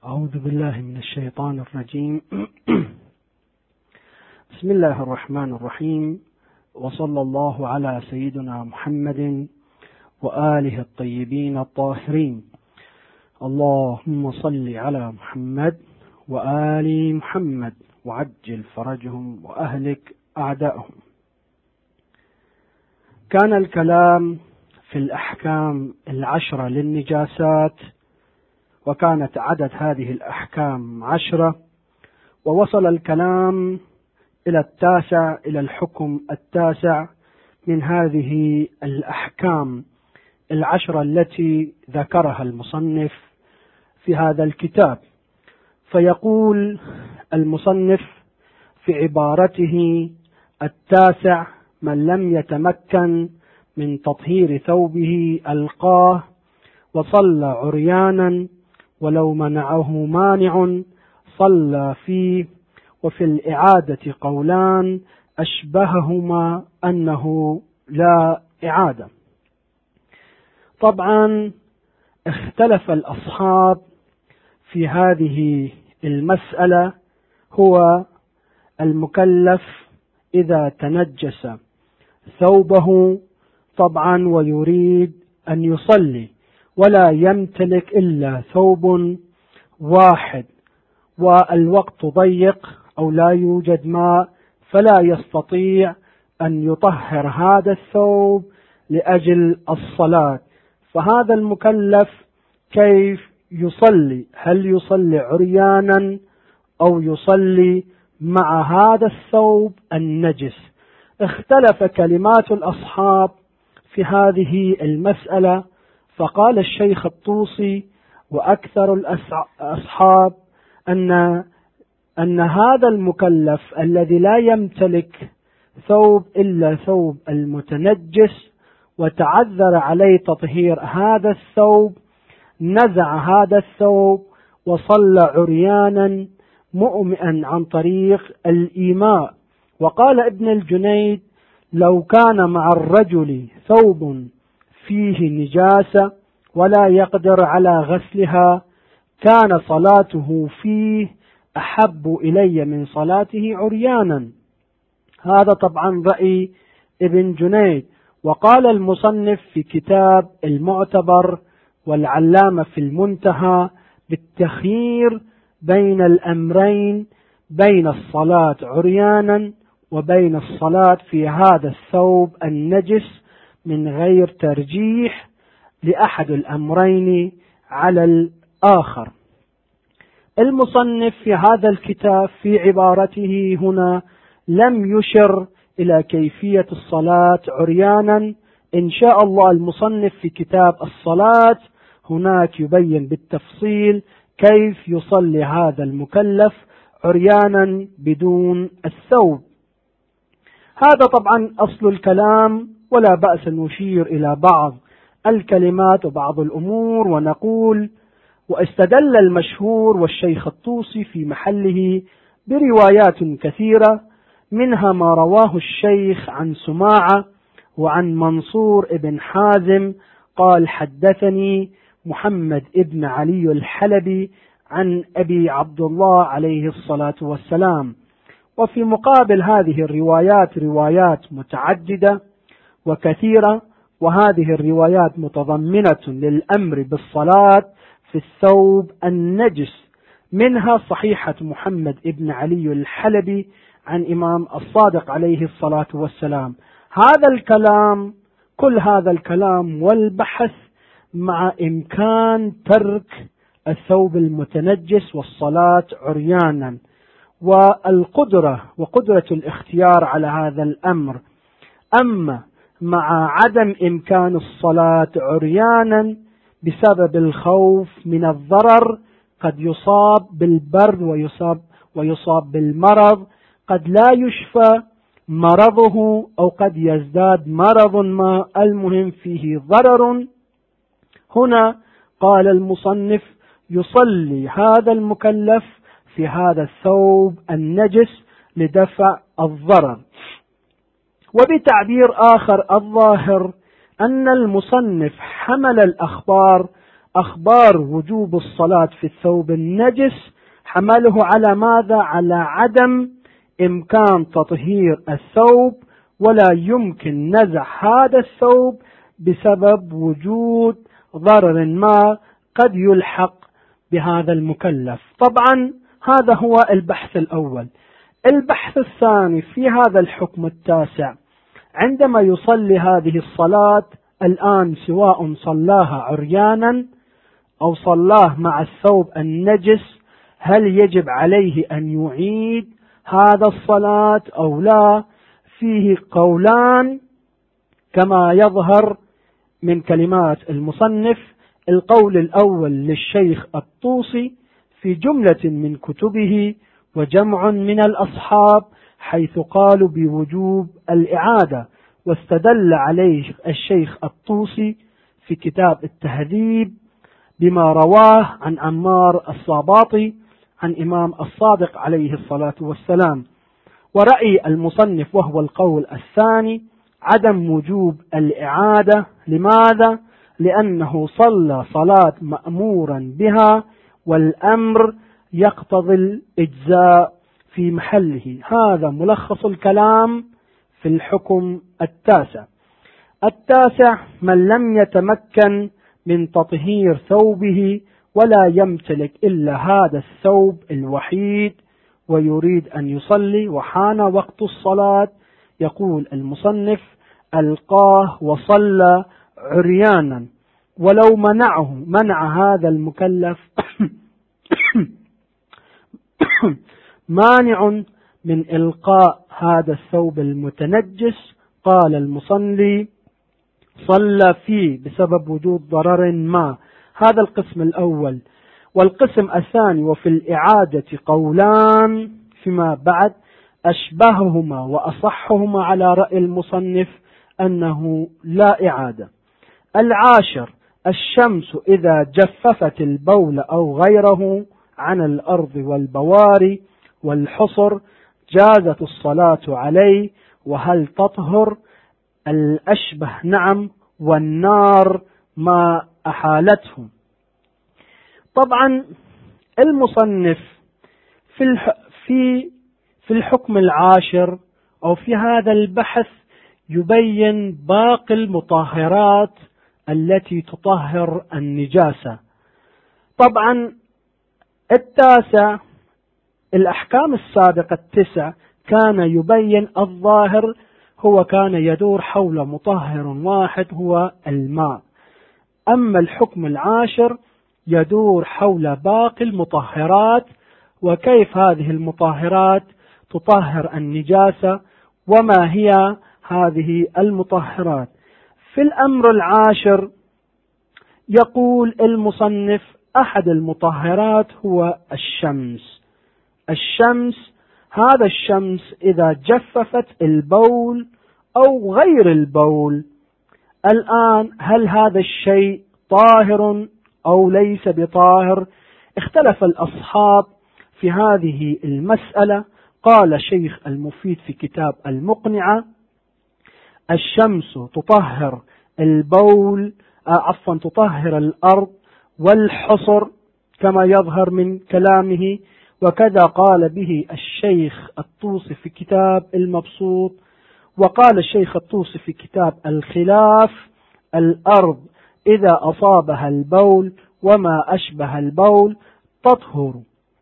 أعوذ بالله من الشيطان الرجيم. بسم الله الرحمن الرحيم، وصلى الله على سيدنا محمد وآله الطيبين الطاهرين. اللهم صل على محمد وآل محمد وعجل فرجهم وأهلك أعدائهم. كان الكلام في الأحكام 10 للنجاسات، وكانت عدد هذه الأحكام 10، ووصل الكلام إلى الحكم 9 من هذه الأحكام 10 التي ذكرها المصنف في هذا الكتاب. فيقول المصنف في عبارته 9: من لم يتمكن من تطهير ثوبه ألقاه وصلى عريانا ولو منعه مانع صلى فيه. وفي الإعادة قولان أشبههما أنه لا إعادة. طبعا اختلف الأصحاب في هذه المسألة. هو المكلف إذا تنجس ثوبه طبعا ويريد أن يصلي ولا يمتلك إلا ثوب واحد، والوقت ضيق أو لا يوجد ماء، فلا يستطيع أن يطهر هذا الثوب لأجل الصلاة، فهذا المكلف كيف يصلي؟ هل يصلي عريانا أو يصلي مع هذا الثوب النجس؟ اختلف كلمات الأصحاب في هذه المسألة. فقال الشيخ الطوسي وأكثر الأصحاب أن هذا المكلف الذي لا يمتلك ثوب إلا ثوب المتنجس وتعذر عليه تطهير هذا الثوب، نزع هذا الثوب وصلى عريانا مؤمئا عن طريق الإيماء. وقال ابن الجنيد: لو كان مع الرجل ثوب فيه نجاسة ولا يقدر على غسلها كان صلاته فيه أحب إلي من صلاته عريانا. هذا طبعا رأي ابن جنيد. وقال المصنف في كتاب المعتبر والعلامة في المنتهى بالتخيير بين الأمرين، بين الصلاة عريانا وبين الصلاة في هذا الثوب النجس، من غير ترجيح لأحد الأمرين على الآخر. المصنف في هذا الكتاب في عبارته هنا لم يشر إلى كيفية الصلاة عريانا. إن شاء الله المصنف في كتاب الصلاة هناك يبين بالتفصيل كيف يصلي هذا المكلف عريانا بدون الثوب. هذا طبعا أصل الكلام، ولا بأس أن نشير إلى بعض الكلمات وبعض الأمور ونقول: واستدل المشهور والشيخ الطوسي في محله بروايات كثيرة، منها ما رواه الشيخ عن سماعة وعن منصور ابن حازم قال: حدثني محمد ابن علي الحلبي عن أبي عبد الله عليه الصلاة والسلام. وفي مقابل هذه الروايات روايات متعددة وكثيرة، وهذه الروايات متضمنة للأمر بالصلاة في الثوب النجس، منها صحيحة محمد ابن علي الحلبي عن إمام الصادق عليه الصلاة والسلام. كل هذا الكلام والبحث مع إمكان ترك الثوب المتنجس والصلاة عريانا، وقدرة الاختيار على هذا الأمر. أما مع عدم إمكان الصلاة عريانا بسبب الخوف من الضرر، قد يصاب بالبرد ويصاب بالمرض، قد لا يشفى مرضه أو قد يزداد مرض ما، المهم فيه ضرر. هنا قال المصنف: يصلي هذا المكلف في هذا الثوب النجس لدفع الضرر. وبتعبير آخر الظاهر أن المصنف حمل الأخبار أخبار وجوب الصلاة في الثوب النجس حمله على ماذا؟ على عدم إمكان تطهير الثوب، ولا يمكن نزع هذا الثوب بسبب وجود ضرر ما قد يلحق بهذا المكلف. طبعا هذا هو البحث الأول. البحث الثاني في هذا الحكم التاسع، عندما يصلي هذه الصلاة الآن، سواء صلاها عريانا أو صلاه مع الثوب النجس، هل يجب عليه أن يعيد هذا الصلاة أو لا؟ فيه قولان كما يظهر من كلمات المصنف. القول الأول للشيخ الطوسي في جملة من كتبه وجمع من الأصحاب، حيث قالوا بوجوب الإعادة، واستدل عليه الشيخ الطوسي في كتاب التهذيب بما رواه عن عمار الصاباطي عن إمام الصادق عليه الصلاة والسلام. ورأي المصنف وهو القول الثاني عدم وجوب الإعادة. لماذا؟ لأنه صلى صلاة مأمورا بها، والأمر يقتضي الإجزاء في محله. هذا ملخص الكلام في الحكم التاسع. التاسع: من لم يتمكن من تطهير ثوبه ولا يمتلك إلا هذا الثوب الوحيد ويريد أن يصلي وحان وقت الصلاة، يقول المصنف: ألقاه وصلى عريانا، ولو منع هذا المكلف مانع من إلقاء هذا الثوب المتنجس، قال المصلي صلى فيه بسبب وجود ضرر ما. هذا القسم الأول. والقسم الثاني: وفي الإعادة قولان فيما بعد، أشبههما وأصحهما على رأي المصنف أنه لا إعادة. العاشر: الشمس إذا جففت البول أو غيره عن الأرض والبواري والحصر جازت الصلاة عليه، وهل تطهر؟ الأشبه نعم، والنار ما أحالته. طبعا المصنف في الحكم العاشر أو في هذا البحث يبين باقي المطهرات التي تطهر النجاسة. طبعا التاسع، الأحكام السابقة التسع كان يبين الظاهر، هو كان يدور حول مطهر واحد هو الماء. أما الحكم العاشر يدور حول باقي المطهرات، وكيف هذه المطهرات تطهر النجاسة، وما هي هذه المطهرات. في الأمر العاشر يقول المصنف: أحد المطهرات هو الشمس. الشمس، هذا الشمس إذا جففت البول أو غير البول، الآن هل هذا الشيء طاهر أو ليس بطاهر؟ اختلف الأصحاب في هذه المسألة. قال شيخ المفيد في كتاب المقنعة: الشمس تطهر البول، تطهر الأرض والحصر كما يظهر من كلامه، وكذا قال به الشيخ الطوسي في كتاب المبسوط. وقال الشيخ الطوسي في كتاب الخلاف: الأرض إذا أصابها البول وما أشبه البول تطهر،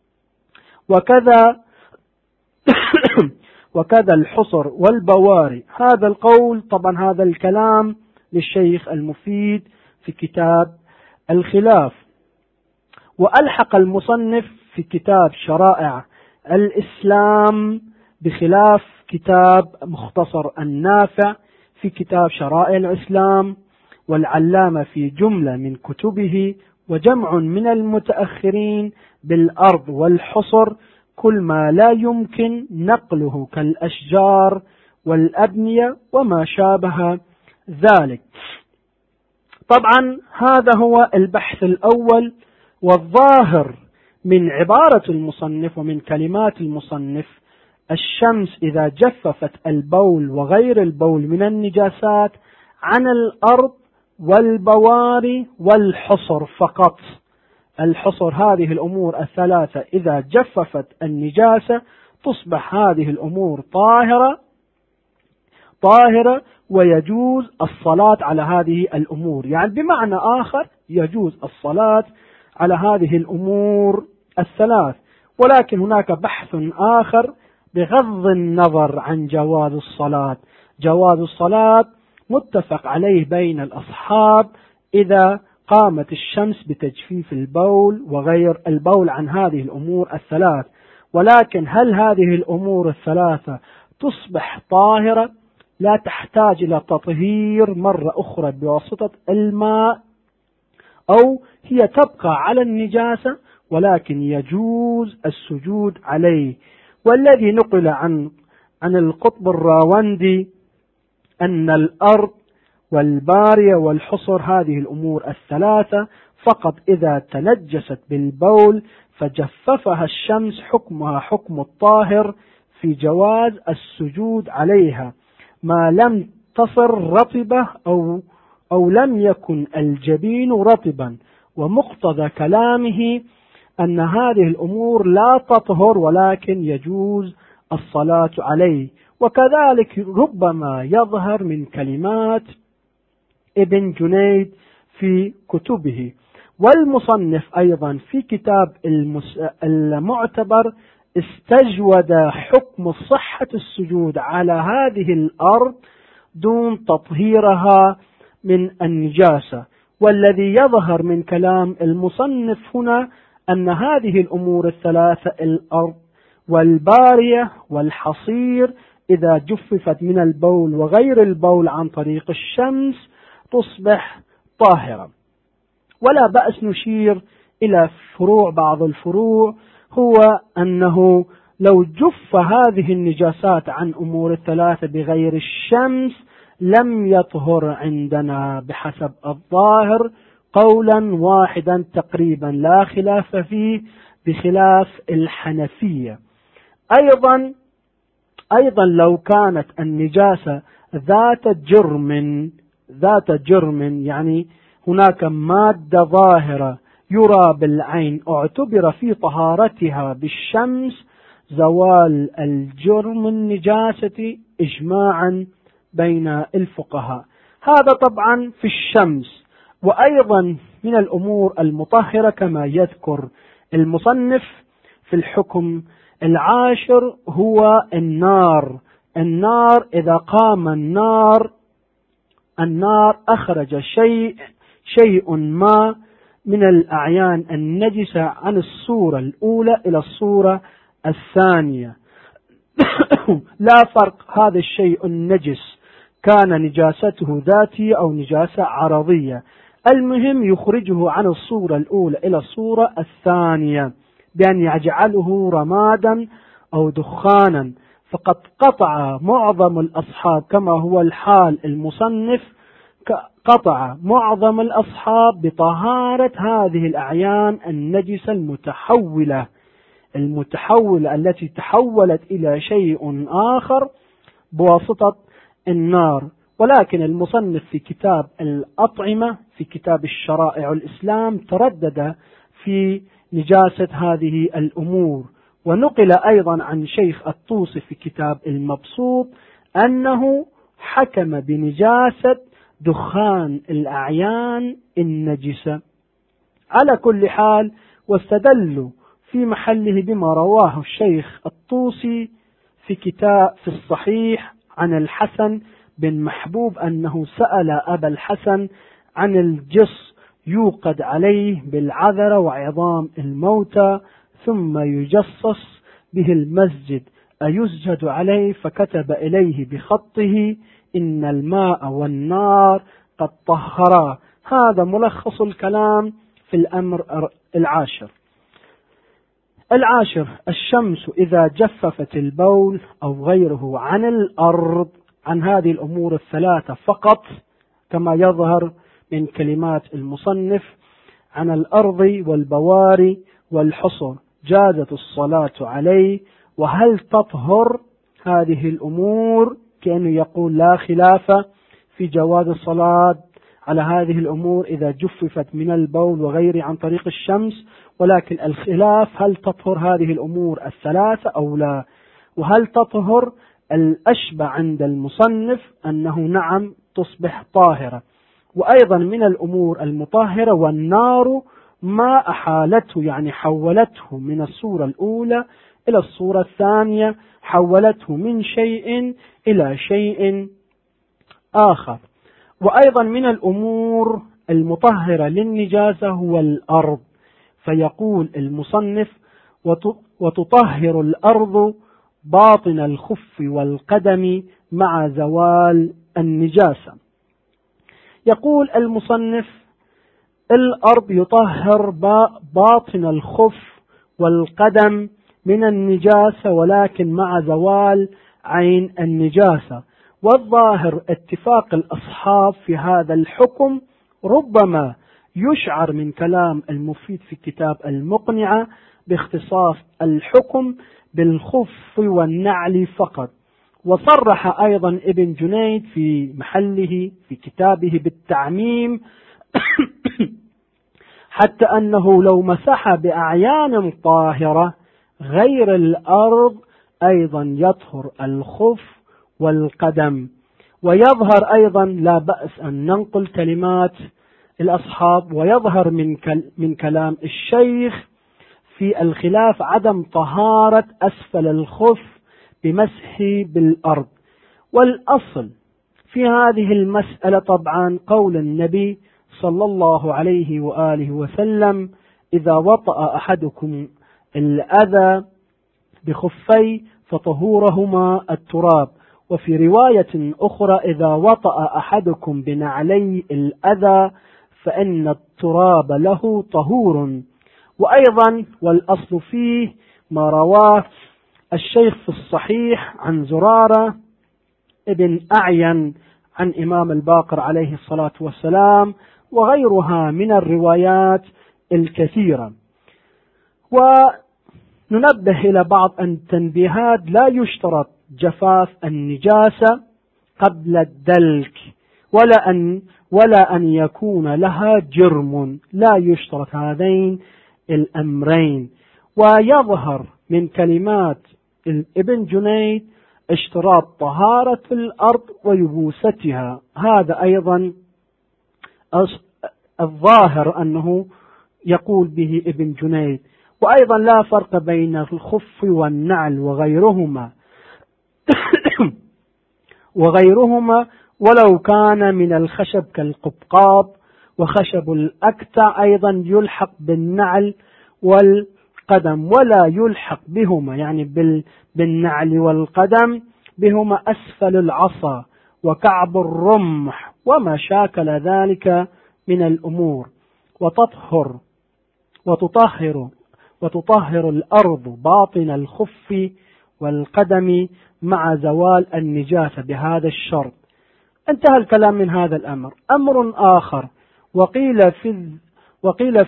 وكذا الحصر والبواري. هذا القول، طبعا هذا الكلام للشيخ المفيد في كتاب الخلاف. وألحق المصنف في كتاب شرائع الإسلام بخلاف كتاب مختصر النافع في كتاب شرائع الإسلام، والعلامة في جملة من كتبه، وجمع من المتأخرين بالأرض والحصر كل ما لا يمكن نقله كالأشجار والأبنية وما شابه ذلك. طبعا هذا هو البحث الأول. والظاهر من عبارة المصنف ومن كلمات المصنف: الشمس إذا جففت البول وغير البول من النجاسات عن الأرض والبواري والحصر فقط. الحصر هذه الأمور الثلاثة إذا جففت النجاسة تصبح هذه الأمور طاهرة ويجوز الصلاة على هذه الأمور. يعني بمعنى آخر يجوز الصلاة على هذه الأمور الثلاث. ولكن هناك بحث آخر بغض النظر عن جواز الصلاة. جواز الصلاة متفق عليه بين الأصحاب إذا قامت الشمس بتجفيف البول وغير البول عن هذه الأمور الثلاث. ولكن هل هذه الأمور الثلاثة تصبح طاهرة لا تحتاج إلى تطهير مرة أخرى بواسطة الماء، أو هي تبقى على النجاسة ولكن يجوز السجود عليه؟ والذي نقل عن القطب الراوندي أن الأرض والبارية والحصر هذه الأمور الثلاثة فقط إذا تنجست بالبول فجففها الشمس حكمها حكم الطاهر في جواز السجود عليها ما لم تصر رطبة أو لم يكن الجبين رطبا. ومقتضى كلامه أن هذه الأمور لا تطهر ولكن يجوز الصلاة عليه. وكذلك ربما يظهر من كلمات ابن جنيد في كتبه. والمصنف أيضا في كتاب المعتبر استجود حكم صحة السجود على هذه الأرض دون تطهيرها من النجاسة. والذي يظهر من كلام المصنف هنا أن هذه الأمور الثلاثة الأرض والبارية والحصير إذا جففت من البول وغير البول عن طريق الشمس تصبح طاهرة. ولا بأس نشير إلى بعض الفروع، هو أنه لو جف هذه النجاسات عن أمور الثلاثة بغير الشمس لم يطهر عندنا بحسب الظاهر قولا واحدا تقريبا لا خلاف فيه بخلاف الحنفية. أيضا لو كانت النجاسة ذات جرم يعني هناك مادة ظاهرة يرى بالعين اعتبر في طهارتها بالشمس زوال الجرم النجاسة إجماعا بين الفقهاء. هذا طبعا في الشمس. وأيضا من الأمور المطهرة كما يذكر المصنف في الحكم العاشر هو النار. إذا قام النار أخرج شيء ما من الأعيان النجسة عن الصورة الأولى إلى الصورة الثانية لا فرق هذا الشيء النجس كان نجاسته ذاتية أو نجاسة عرضية، المهم يخرجه عن الصورة الأولى إلى الصورة الثانية بأن يجعله رمادا أو دخانا. فقد قطع معظم الأصحاب كما هو الحال المصنف، قطع معظم الأصحاب بطهارة هذه الأعيان النجسة المتحولة التي تحولت إلى شيء آخر بواسطة النار. ولكن المصنف في كتاب الأطعمة في كتاب الشرائع الإسلام تردد في نجاسة هذه الأمور. ونقل أيضا عن شيخ الطوسي في كتاب المبسوط أنه حكم بنجاسة دخان الأعيان النجسة. على كل حال واستدلوا في محله بما رواه الشيخ الطوسي في الصحيح عن الحسن بن محبوب أنه سأل أبا الحسن عن الجص يوقد عليه بالعذرة وعظام الموتى ثم يجصص به المسجد أيسجد عليه؟ فكتب إليه بخطه إن الماء والنار قد طهرا. هذا ملخص الكلام في الأمر العاشر. الشمس إذا جففت البول أو غيره عن الأرض عن هذه الأمور الثلاثة فقط كما يظهر من كلمات المصنف عن الأرض والبواري والحصر جازت الصلاة عليه. وهل تطهر هذه الأمور؟ كأنه يقول لا خلاف في جواز الصلاة على هذه الأمور إذا جففت من البول وغيره عن طريق الشمس، ولكن الخلاف هل تطهر هذه الأمور الثلاثة أو لا. وهل تطهر؟ الأشبه عند المصنف أنه نعم تصبح طاهرة. وأيضا من الأمور المطهرة والنار ما أحالته، يعني حولته من الصورة الأولى إلى الصورة الثانية، حولته من شيء إلى شيء آخر. وأيضا من الأمور المطهرة للنجاسة هو الأرض، فيقول المصنف وتطهر الأرض باطن الخف والقدم مع زوال النجاسة. يقول المصنف الأرض يطهر باطن الخف والقدم من النجاسة، ولكن مع زوال عين النجاسة. والظاهر اتفاق الأصحاب في هذا الحكم، ربما يشعر من كلام المفيد في كتاب المقنعة باختصاص الحكم بالخف والنعل فقط. وصرح أيضا ابن جنيد في محله في كتابه بالتعميم حتى أنه لو مسح بأعيان طاهرة غير الأرض أيضا يطهر الخف والقدم. ويظهر أيضا، لا بأس أن ننقل كلمات الأصحاب، ويظهر من كلام الشيخ في الخلاف عدم طهارة أسفل الخف بمسح بالأرض. والأصل في هذه المسألة طبعا قول النبي صلى الله عليه وآله وسلم: إذا وطأ أحدكم الأذى بخفي فطهورهما التراب. وفي رواية أخرى: إذا وطأ أحدكم بنعلي الأذى فإن التراب له طهور. وأيضا والأصل فيه ما رواه الشيخ في الصحيح عن زرارة ابن أعين عن إمام الباقر عليه الصلاة والسلام، وغيرها من الروايات الكثيرة. وننبه إلى بعض التنبيهات: لا يشترط جفاف النجاسة قبل الدلك، ولا أن يكون لها جرم، لا يشترط هذين الأمرين. ويظهر من كلمات ابن جنيد اشتراط طهارة الأرض ويبوستها، هذا أيضا الظاهر أنه يقول به ابن جنيد. وأيضا لا فرق بين الخف والنعل وغيرهما ولو كان من الخشب كالقبقاب. وخشب الأكتع أيضا يلحق بالنعل والقدم، ولا يلحق بهما، يعني بالنعل والقدم بهما أسفل العصا وكعب الرمح وما شاكل ذلك من الأمور. وتطهر الأرض باطن الخف والقدم مع زوال النجاسة بهذا الشرط. انتهى الكلام من هذا الأمر. أمر آخر: وقيل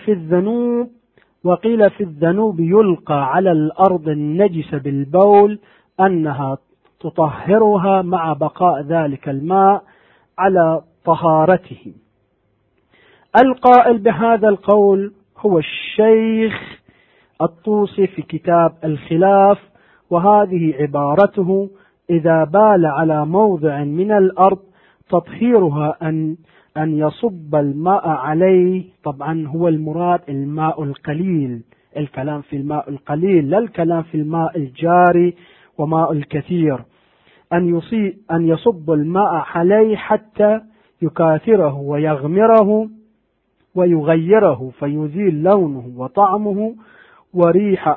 في الذنوب يلقى على الأرض النجس بالبول أنها تطهرها مع بقاء ذلك الماء على طهارته. القائل بهذا القول هو الشيخ الطوسي في كتاب الخلاف، وهذه عبارته: إذا بال على موضع من الأرض تطهيرها أن يصب الماء عليه. طبعا هو المراد الماء القليل، الكلام في الماء القليل، لا الكلام في الماء الجاري وماء الكثير. أن يصب الماء عليه حتى يكاثره ويغمره ويغيره فيزيل لونه وطعمه وريحه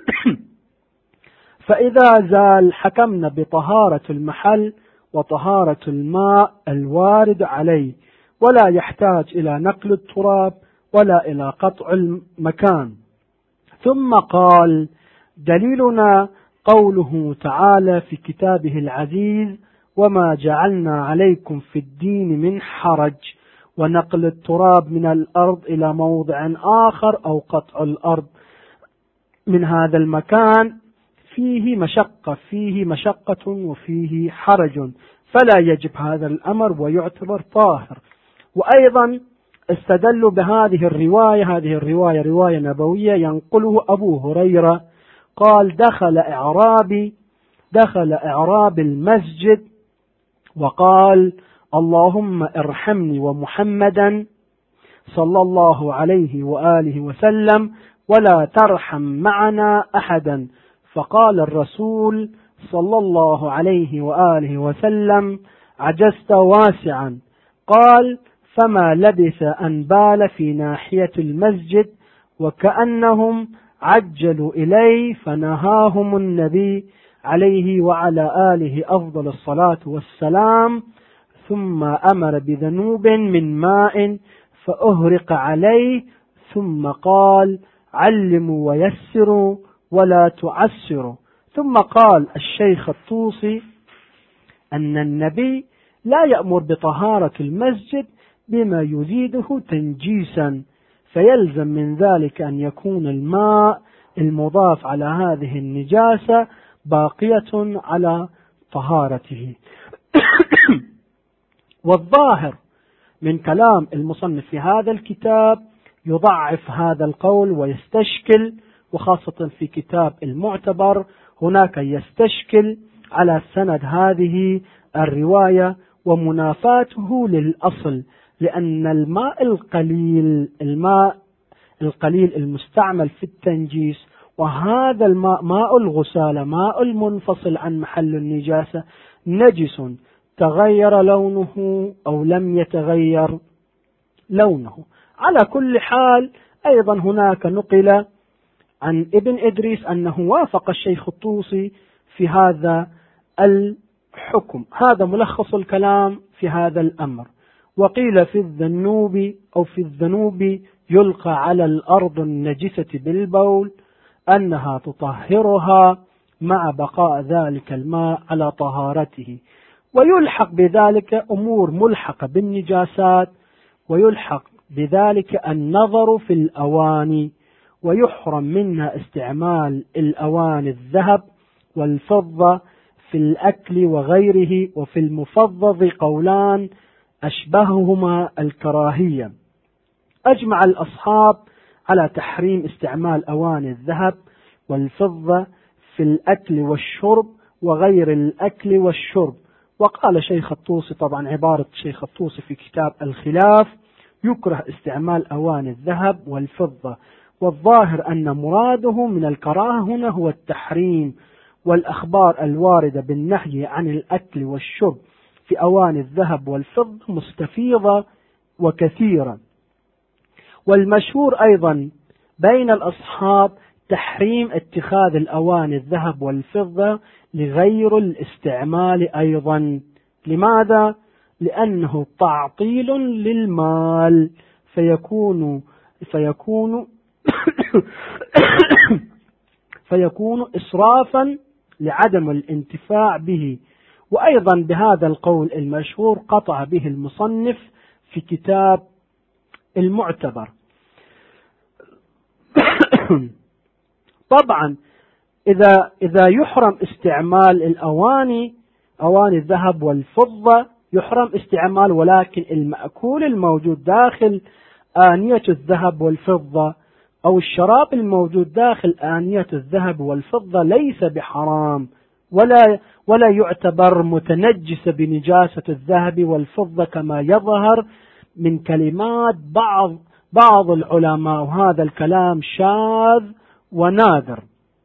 فإذا زال حكمنا بطهارة المحل وطهارة الماء الوارد عليه، ولا يحتاج إلى نقل التراب ولا إلى قطع المكان. ثم قال: دليلنا قوله تعالى في كتابه العزيز: وما جعلنا عليكم في الدين من حرج، ونقل التراب من الأرض إلى موضع آخر أو قطع الأرض من هذا المكان فيه مشقة وفيه حرج، فلا يجب هذا الأمر ويعتبر طاهر. وأيضا استدلوا بهذه الرواية، هذه الرواية رواية نبوية ينقله أبو هريرة قال: دخل أعرابي المسجد وقال: اللهم ارحمني ومحمدا صلى الله عليه وآله وسلم ولا ترحم معنا أحدا. فقال الرسول صلى الله عليه وآله وسلم: عجزت واسعا. قال: فما لبث أن بال في ناحية المسجد وكأنهم عجلوا إليه، فنهاهم النبي عليه وعلى آله أفضل الصلاة والسلام، ثم أمر بذنوب من ماء فأهرق عليه، ثم قال: علموا ويسروا ولا تعسروا. ثم قال الشيخ الطوسي أن النبي لا يأمر بطهارة المسجد بما يزيده تنجيسا، فيلزم من ذلك أن يكون الماء المضاف على هذه النجاسة باقية على طهارته. والظاهر من كلام المصنف في هذا الكتاب يضعف هذا القول ويستشكل، وخاصة في كتاب المعتبر هناك يستشكل على سند هذه الرواية ومنافاته للأصل، لأن الماء القليل المستعمل في التنجيس، وهذا الماء ماء الغسالة ماء المنفصل عن محل النجاسة نجس، تغير لونه أو لم يتغير لونه. على كل حال أيضا هناك نقل عن ابن إدريس أنه وافق الشيخ الطوسي في هذا الحكم. هذا ملخص الكلام في هذا الأمر. وقيل في الذنوب يلقى على الأرض النجسة بالبول أنها تطهرها مع بقاء ذلك الماء على طهارته، ويلحق بذلك أمور ملحقة بالنجاسات، ويلحق بذلك النظر في الأواني، ويحرم منها استعمال الأواني الذهب والفضة في الأكل وغيره. وفي المفضض قولان أشبههما الكراهية. أجمع الأصحاب على تحريم استعمال أواني الذهب والفضة في الأكل والشرب وغير الأكل والشرب. وقال شيخ الطوسي، طبعا عبارة شيخ الطوسي في كتاب الخلاف: يكره استعمال أواني الذهب والفضة. والظاهر أن مراده من الكراهة هنا هو التحريم، والأخبار الواردة بالنهي عن الأكل والشرب في أواني الذهب والفضة مستفيضة وكثيرة. والمشهور أيضا بين الأصحاب تحريم اتخاذ الأواني الذهب والفضة لغير الاستعمال أيضا. لماذا؟ لأنه تعطيل للمال، فيكون إسرافا لعدم الانتفاع به. وأيضا بهذا القول المشهور قطع به المصنف في كتاب المعتبر. طبعا إذا يحرم استعمال الأواني، أواني الذهب والفضة يحرم استعمال، ولكن المأكول الموجود داخل آنية الذهب والفضة أو الشراب الموجود داخل آنية الذهب والفضة ليس بحرام، ولا يعتبر متنجس بنجاسة الذهب والفضة كما يظهر من كلمات بعض العلماء، وهذا الكلام شاذ ونادر.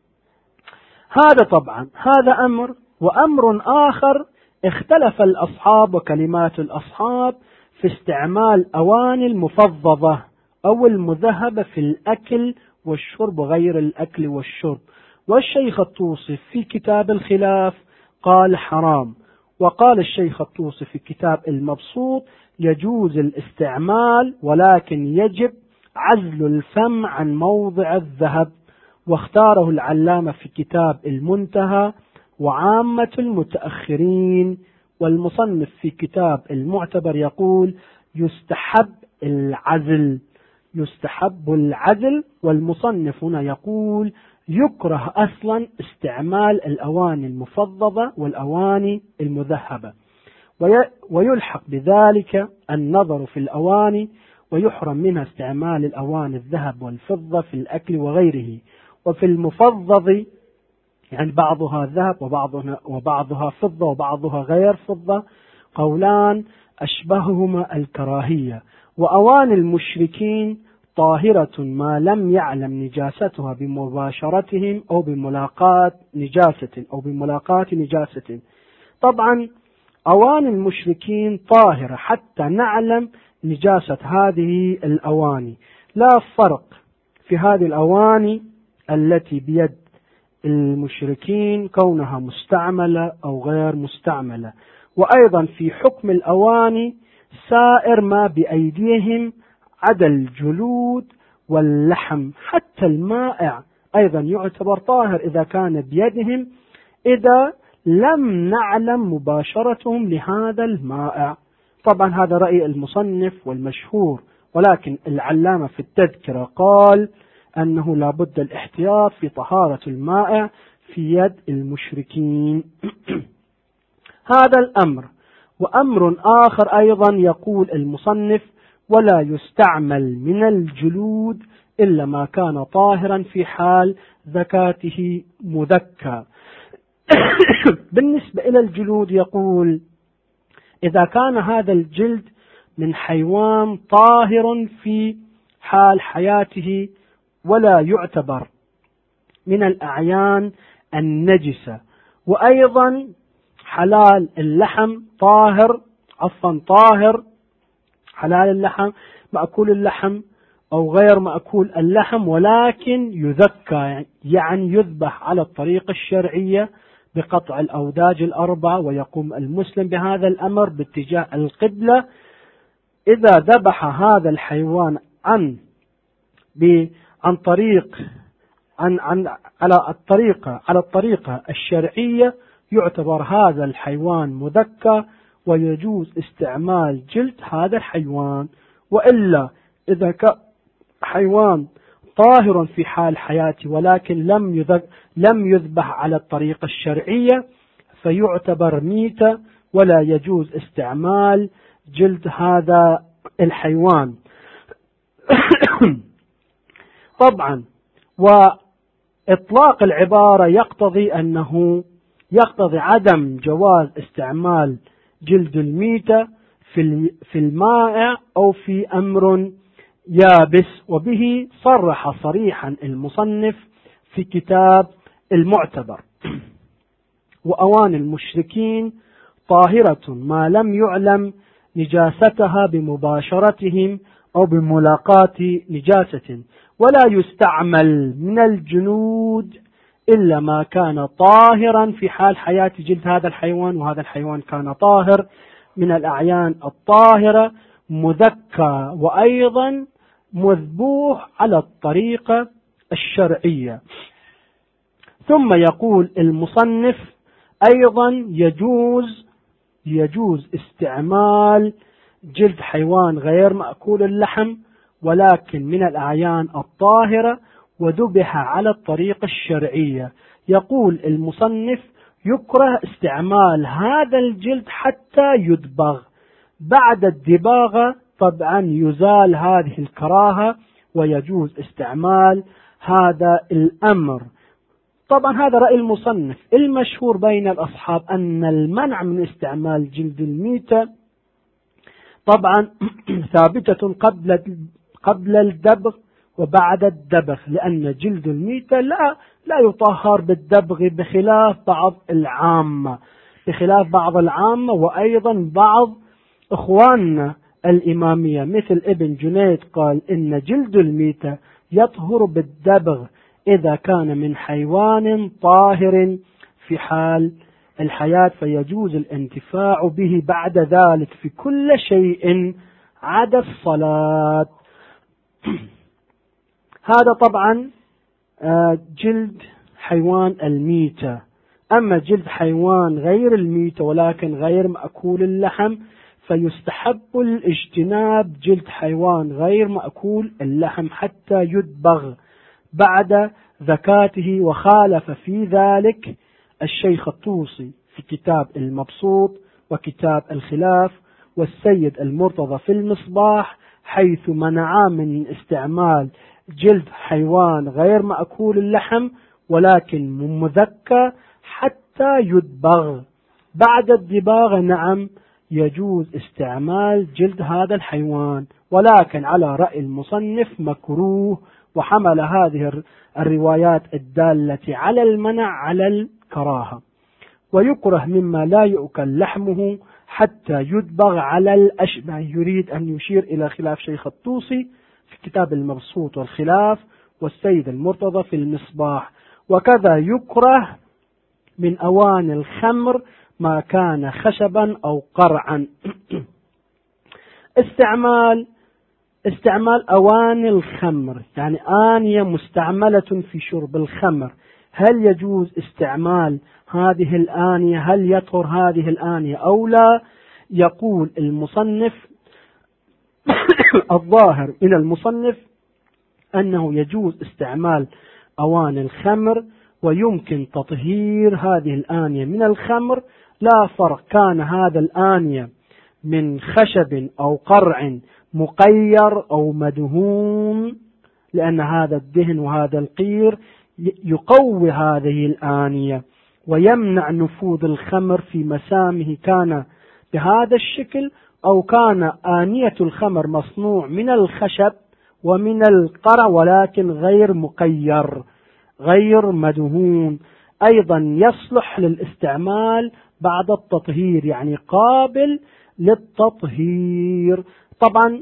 هذا أمر. وأمر آخر اختلف الأصحاب وكلمات الأصحاب في استعمال أواني المفضضة أو المذهبة في الأكل والشرب وغير الأكل والشرب. والشيخ الطوسي في كتاب الخلاف قال حرام، وقال الشيخ الطوسي في كتاب المبسوط يجوز الاستعمال، ولكن يجب عزل الفم عن موضع الذهب. واختاره العلامة في كتاب المنتهى وعامة المتأخرين. والمصنف في كتاب المعتبر يقول يستحب العزل، والمصنف هنا يقول يكره أصلا استعمال الأواني المفضضة والأواني المذهبة. ويلحق بذلك النظر في الأواني، ويحرم منها استعمال الأواني الذهب والفضة في الأكل وغيره. وفي المفضض يعني بعضها ذهب وبعضها فضة وبعضها غير فضة قولان أشبههما الكراهية. وأواني المشركين طاهرة ما لم يعلم نجاستها بمباشرتهم أو بملاقاة نجاسة. طبعا أواني المشركين طاهرة حتى نعلم نجاسة هذه الأواني. لا فرق في هذه الأواني التي بيد المشركين كونها مستعملة أو غير مستعملة. وأيضا في حكم الأواني سائر ما بأيديهم عدا الجلود واللحم، حتى المائع أيضا يعتبر طاهر إذا كان بيدهم، إذا لم نعلم مباشرتهم لهذا المائع. طبعا هذا رأي المصنف والمشهور، ولكن العلامة في التذكرة قال أنه لا بد الاحتياط في طهارة المائع في يد المشركين. هذا الأمر. وأمر آخر أيضا يقول المصنف: ولا يستعمل من الجلود إلا ما كان طاهرا في حال زكاته مذكى. بالنسبة إلى الجلود يقول: إذا كان هذا الجلد من حيوان طاهر في حال حياته ولا يعتبر من الأعيان النجسة. وأيضا حلال اللحم طاهر، حلال اللحم، مأكول اللحم أو غير مأكول اللحم، ولكن يذكى يعني يذبح على الطريقة الشرعية بقطع الأوداج الأربعة، ويقوم المسلم بهذا الأمر باتجاه القبلة. إذا ذبح هذا الحيوان على الطريقة الشرعية يعتبر هذا الحيوان مذكى، ويجوز استعمال جلد هذا الحيوان. وإلا إذا كان حيوان طاهر في حال حياته ولكن لم يذبح على الطريقة الشرعية فيعتبر ميتة، ولا يجوز استعمال جلد هذا الحيوان. طبعا وإطلاق العبارة يقتضي عدم جواز استعمال جلد الميتة في المائع أو في أمر يابس، وبه صرح صريحا المصنف في كتاب المعتبر. وأواني المشركين طاهرة ما لم يعلم نجاستها بمباشرتهم أو بملاقاة نجاسة. ولا يستعمل من الجلود إلا ما كان طاهرا في حال حياة جلد هذا الحيوان، وهذا الحيوان كان طاهر من الأعيان الطاهرة مذكى، وأيضا مذبوح على الطريقة الشرعية. ثم يقول المصنف: أيضا يجوز استعمال جلد حيوان غير مأكول اللحم ولكن من الأعيان الطاهرة وذبح على الطريقة الشرعية. يقول المصنف: يكره استعمال هذا الجلد حتى يدبغ. بعد الدباغة طبعا يزال هذه الكراهة ويجوز استعمال هذا الأمر. طبعا هذا رأي المصنف. المشهور بين الأصحاب أن المنع من استعمال جلد الميتة طبعا ثابتة قبل الدبغ وبعد الدبغ، لأن جلد الميتة لا يطهر بالدبغ بخلاف بعض العامة وأيضا بعض إخواننا الإمامية مثل ابن جنيد قال إن جلد الميتة يطهر بالدبغ إذا كان من حيوان طاهر في حال الحياة، فيجوز الانتفاع به بعد ذلك في كل شيء عدا الصلاة. هذا طبعا جلد حيوان الميتة. أما جلد حيوان غير الميتة ولكن غير مأكول اللحم فيستحب الاجتناب جلد حيوان غير مأكول اللحم حتى يدبغ بعد زكاته. وخالف في ذلك الشيخ الطوسي في كتاب المبسوط وكتاب الخلاف، والسيد المرتضى في المصباح، حيث منعا من استعمال جلد حيوان غير مأكول اللحم ولكن مذكى حتى يدبغ. بعد الدباغ نعم يجوز استعمال جلد هذا الحيوان، ولكن على رأي المصنف مكروه، وحمل هذه الروايات الدالة على المنع على الكراهة. ويكره مما لا يؤكل لحمه حتى يدبغ على الأشبع. يريد أن يشير إلى خلاف شيخ الطوسي في كتاب المبسوط والخلاف، والسيد المرتضى في المصباح. وكذا يكره من أواني الخمر ما كان خشبا أو قرعا. استعمال أواني الخمر، يعني آنية مستعملة في شرب الخمر، هل يجوز استعمال هذه الآنية؟ هل يطهر هذه الآنية أو لا؟ يقول المصنف الظاهر من المصنف أنه يجوز استعمال أواني الخمر، ويمكن تطهير هذه الآنية من الخمر، لا فرق كان هذا الآنية من خشب أو قرع مقير أو مدهون، لأن هذا الدهن وهذا القير يقوي هذه الآنية ويمنع نفوذ الخمر في مسامه، كان بهذا الشكل أو كان آنية الخمر مصنوع من الخشب ومن القرع ولكن غير مقير غير مدهون، أيضا يصلح للاستعمال بعد التطهير، يعني قابل للتطهير. طبعا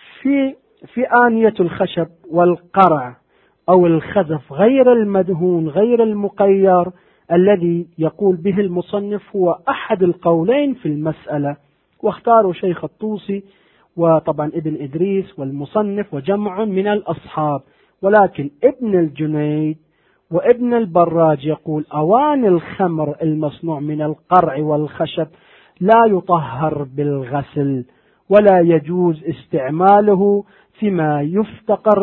في آنية الخشب والقرع أو الخزف غير المدهون غير المقير الذي يقول به المصنف هو أحد القولين في المسألة، واختاروا شيخ الطوسي وطبعا ابن إدريس والمصنف وجمع من الأصحاب. ولكن ابن الجنيد وابن البراج يقول أواني الخمر المصنوع من القرع والخشب لا يطهر بالغسل، ولا يجوز استعماله فيما يفتقر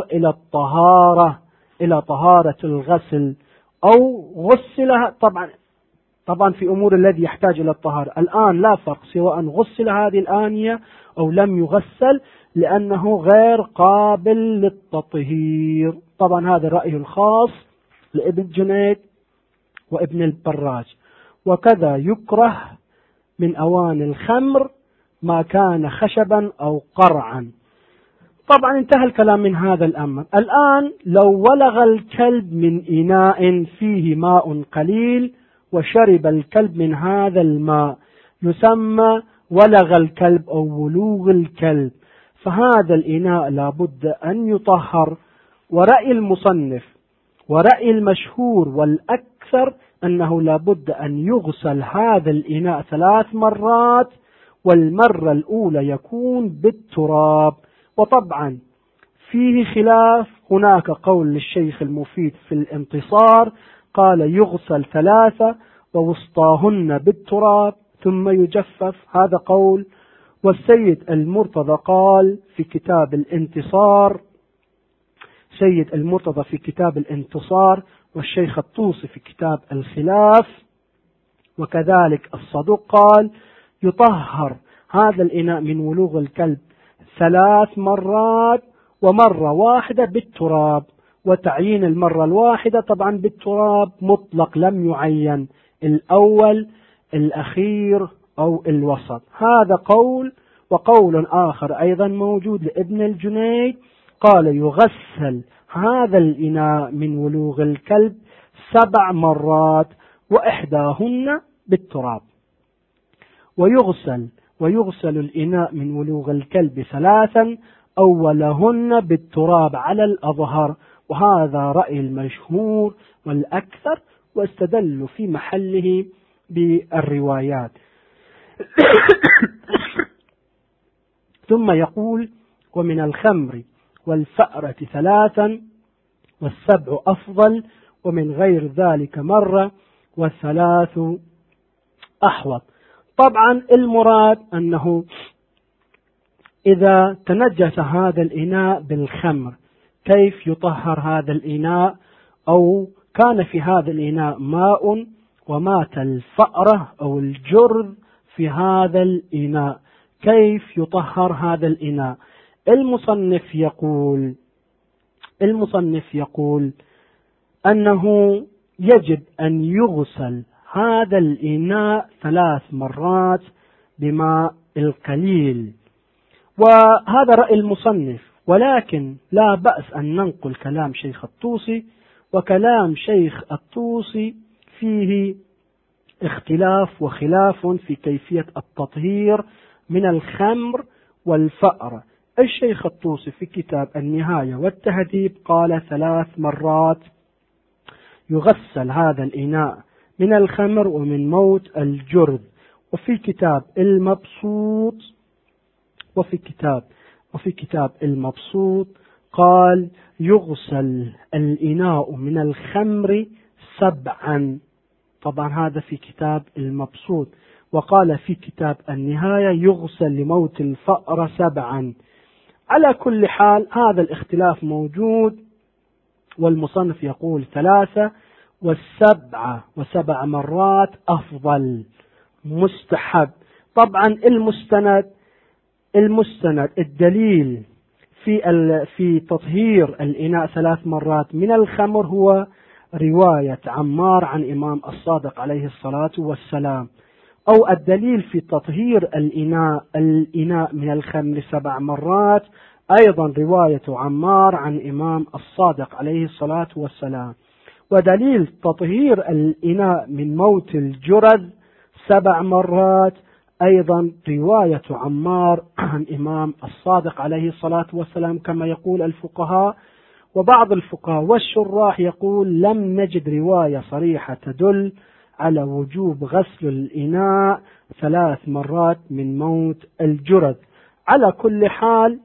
إلى طهارة الغسل أو غسلها. طبعا في أمور الذي يحتاج إلى الطهارة الآن لا فرق سواء غسل هذه الآنية أو لم يغسل، لأنه غير قابل للتطهير. طبعا هذا الرأي الخاص لابن جنيد وابن البراج. وكذا يكره من أواني الخمر ما كان خشبا أو قرعا. طبعا انتهى الكلام من هذا الأمر. الآن لو ولغ الكلب من إناء فيه ماء قليل وشرب الكلب من هذا الماء، يسمى ولغ الكلب أو ولوغ الكلب، فهذا الإناء لابد أن يطهر. ورأي المصنف ورأي المشهور والأكثر أنه لابد أن يغسل هذا الإناء 3 مرات، والمرة الأولى يكون بالتراب. وطبعا فيه خلاف، هناك قول للشيخ المفيد في الانتصار قال يغسل 3 ووسطاهن بالتراب ثم يجفف، هذا قول. والسيد المرتضى قال في كتاب الانتصار، سيد المرتضى في كتاب الانتصار، والشيخ الطوسي في كتاب الخلاف، وكذلك الصدوق قال يطهر هذا الإناء من ولوغ الكلب 3 مرات ومرة واحدة بالتراب. وتعيين المرة الواحدة طبعا بالتراب مطلق لم يعين الأول الأخير أو الوسط، هذا قول. وقول آخر أيضا موجود لابن الجنيد قال يغسل هذا الإناء من ولوغ الكلب 7 مرات وإحداهن بالتراب. ويغسل الإناء من ولوغ الكلب 3 أولهن بالتراب على الأظهر، وهذا رأي المشهور والأكثر، واستدلوا في محله بالروايات. ثم يقول ومن الخمر والفأرة 3 والسبع أفضل، ومن غير ذلك مرة، والثلاث أحوط. طبعا المراد أنه إذا تنجس هذا الإناء بالخمر كيف يطهر هذا الإناء؟ أو كان في هذا الإناء ماء ومات الفأرة أو الجرذ في هذا الإناء. كيف يطهر هذا الإناء؟ المصنف يقول أنه يجب أن يغسل هذا الإناء 3 مرات بماء القليل، وهذا رأي المصنف، ولكن لا بأس أن ننقل كلام شيخ الطوسي، وكلام شيخ الطوسي فيه اختلاف وخلاف في كيفية التطهير من الخمر والفأر. الشيخ الطوسي في كتاب النهاية والتهذيب قال 3 مرات يغسل هذا الإناء من الخمر ومن موت الجرذ. وفي كتاب المبسوط قال يغسل الإناء من الخمر 7. طبعا هذا في كتاب المبسوط. وقال في كتاب النهاية يغسل لموت الفأر 7. على كل حال هذا الاختلاف موجود، والمصنف يقول 3 و7 مرات أفضل، مستحب. طبعا المستند الدليل في تطهير الإناء 3 مرات من الخمر هو رواية عمار عن إمام الصادق عليه الصلاة والسلام، أو الدليل في تطهير الإناء من الخمر 7 مرات أيضا رواية عمار عن إمام الصادق عليه الصلاة والسلام. ودليل تطهير الإناء من موت الجرذ 7 مرات أيضا رواية عمار عن إمام الصادق عليه الصلاة والسلام كما يقول الفقهاء. وبعض الفقهاء والشراح يقول لم نجد رواية صريحة تدل على وجوب غسل الإناء 3 مرات من موت الجرذ. على كل حال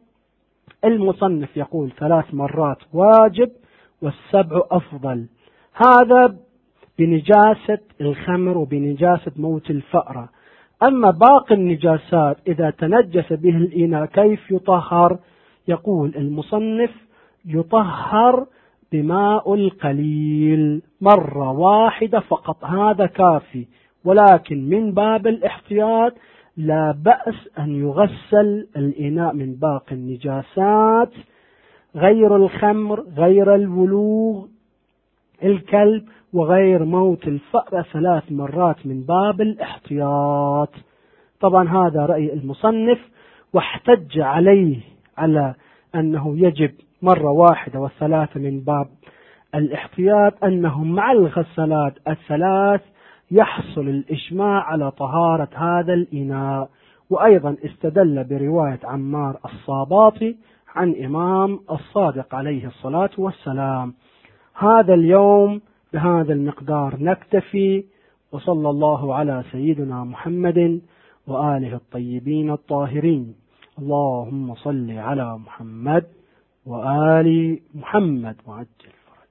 المصنف يقول 3 مرات واجب و7 أفضل، هذا بنجاسة الخمر وبنجاسة موت الفأرة. أما باقي النجاسات إذا تنجس به الإناء كيف يطهر؟ يقول المصنف يطهر بماء القليل مرة واحدة فقط، هذا كافي. ولكن من باب الاحتياط لا بأس أن يغسل الإناء من باقي النجاسات غير الخمر، غير الولوغ الكلب، وغير موت الفأر 3 مرات من باب الاحتياط. طبعا هذا رأي المصنف، واحتج عليه على أنه يجب مرة واحدة و3 من باب الاحتياط أنه مع الغسلات 3 يحصل الإجماع على طهارة هذا الإناء. وأيضا استدل برواية عمار الصاباطي عن إمام الصادق عليه الصلاة والسلام. هذا اليوم بهذا المقدار نكتفي، وصلى الله على سيدنا محمد وآله الطيبين الطاهرين. اللهم صل على محمد وآل محمد وعجل